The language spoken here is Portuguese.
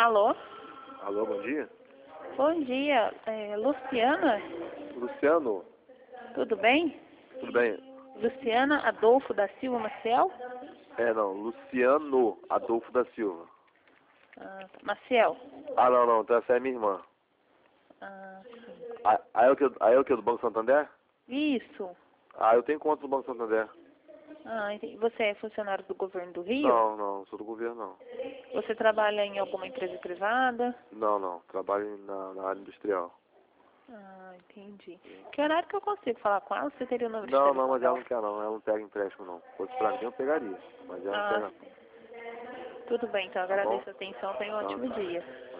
Alô? Alô, bom dia. Bom dia, Luciana? Luciano, Tudo bem? tudo bem? Luciana Adolfo da Silva Maciel? Não, Luciano Adolfo da Silva. Maciel? Não, então essa é minha irmã. Sim. Aí é o que do Banco Santander? Isso. Eu tenho conta no Banco Santander. Entendi. Você é funcionário do governo do Rio? Não, sou do governo não. Você trabalha em alguma empresa privada? Não, trabalho na área industrial. Entendi. Que horário que eu consigo falar com ela? Você teria o número de Não, telefone mas ela dela? não quer não, ela não pega empréstimo não. Se fosse pra mim eu pegaria, mas ela não pega Sim. Tudo bem, então não. Tá bom? agradeço a atenção. Tenha um ótimo dia.